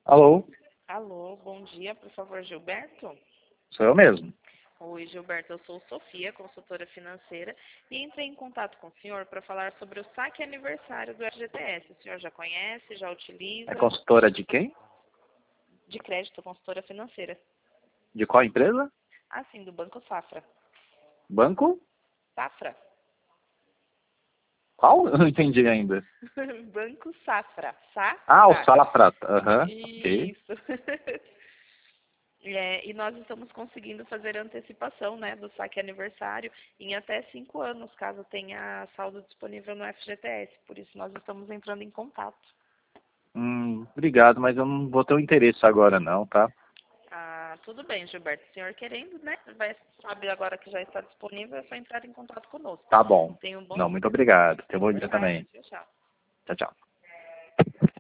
Alô, Alô, bom dia, por favor, Gilberto? sou eu mesmo. Oi, Gilberto, eu sou Sofia, consultora financeira, e entrei em contato com o senhor para falar sobre o saque aniversário do FGTS. O senhor já conhece, já É utiliza? consultora de quem? De crédito, consultora financeira. De qual empresa? Ah, sim, do Banco Safra. Banco? Safra? Qual? Eu não entendi ainda. Banco Safra. Ah, o Safra. Sala Prata. Aham, ok. Isso. E nós estamos conseguindo fazer a antecipação, né, do saque aniversário em até 5 anos, caso tenha saldo disponível no FGTS. Por isso nós estamos entrando em contato. Obrigado, mas eu não vou ter o interesse agora não, tá? Ah, tudo bem, Gilberto. O senhor querendo, né? Sabe agora que já está disponível, é só entrar em contato conosco. Tá bom. Tenha um bom Não, dia. muito obrigado. Tenha um bom dia Por nada. também. Tchau, tchau. Tchau, tchau.